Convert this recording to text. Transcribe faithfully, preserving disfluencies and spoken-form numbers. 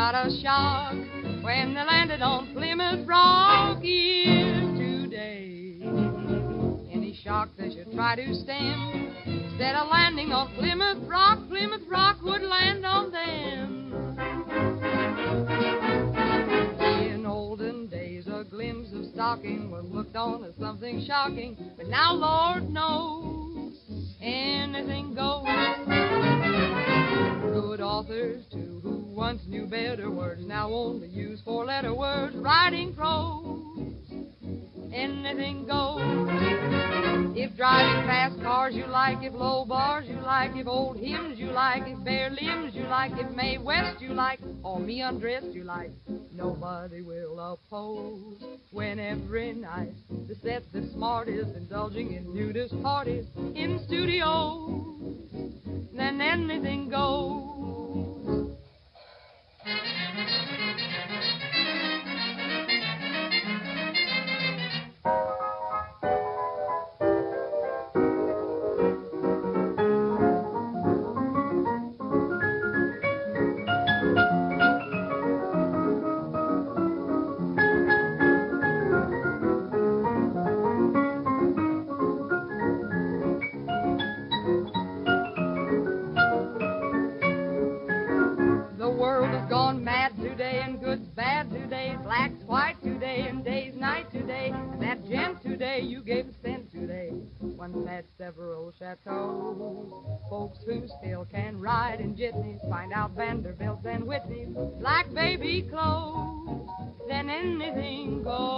got a shock when they landed on Plymouth Rock yesterday. Any shock they should try to stem, instead of landing on Plymouth Rock, Plymouth Rock would land on them. In olden days, a glimpse of stocking was looked on as something shocking, but now, Lord knows, anything goes. Good authors, too, who once knew better words, now only use four-letter words, writing prose. Anything goes. If driving fast cars you like, if low bars you like, if old hymns you like, if bare limbs you like, if Mae West you like, or me undressed you like, nobody will oppose. When every night the set the smartest, indulging in nudist parties in studios, then anything goes. Black's white today and day's night today. That gent today you gave a cent today once had several chateaus. Folks who still can ride in jitneys find out Vanderbilts and Whitneys like baby clothes. Then anything goes.